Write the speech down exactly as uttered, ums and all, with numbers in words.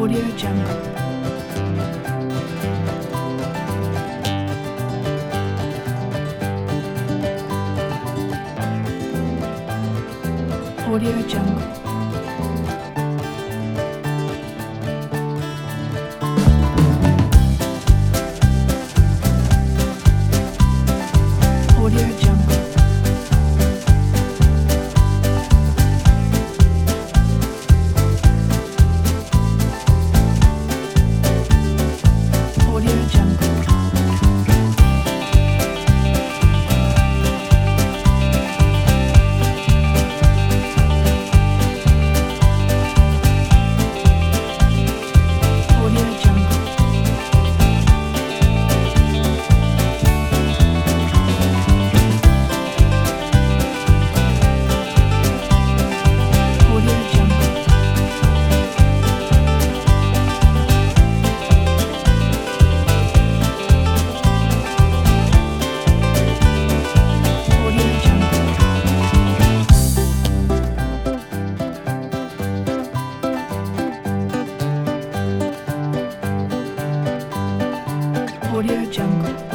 Audio Jungle. Audio Jungle. Audio Jungle. Audio Jungle. Audio Jungle. Audio Jungle. Audio Jungle. Audio Jungle.